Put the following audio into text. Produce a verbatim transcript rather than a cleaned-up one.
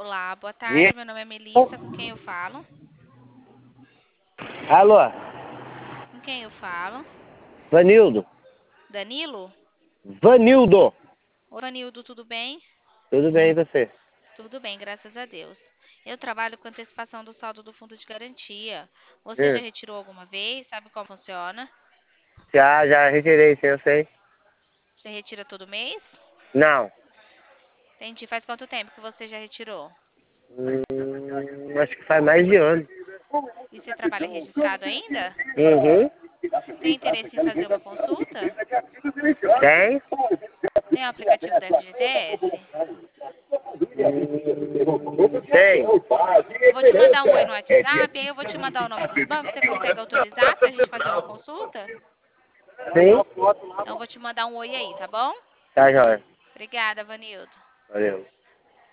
Olá, boa tarde. Meu nome é Melissa. Com quem eu falo? Alô, Com quem eu falo? Vanildo. Danilo? Vanildo. Oi, Vanildo, tudo bem? Tudo bem e você? Tudo bem, graças a Deus. Eu trabalho com antecipação do saldo do fundo de garantia. Você já Hum. retirou alguma vez? Sabe como funciona? Já, já retirei, sim, eu sei. Você retira todo mês? Não. Entendi. Faz quanto tempo que você já retirou? Hum, acho que faz mais de ano. E você trabalha registrado ainda? Uhum. Tem interesse em fazer uma consulta? Tem? Tem o aplicativo da F G T S? Hum, tem. Eu vou te mandar um oi no WhatsApp, aí eu vou te mandar o nome dos bancos. Você consegue autorizar para a gente fazer uma consulta? Sim? Então, eu vou te mandar um oi aí, tá bom? Tá, joia. Obrigada, Vanildo. Valeu.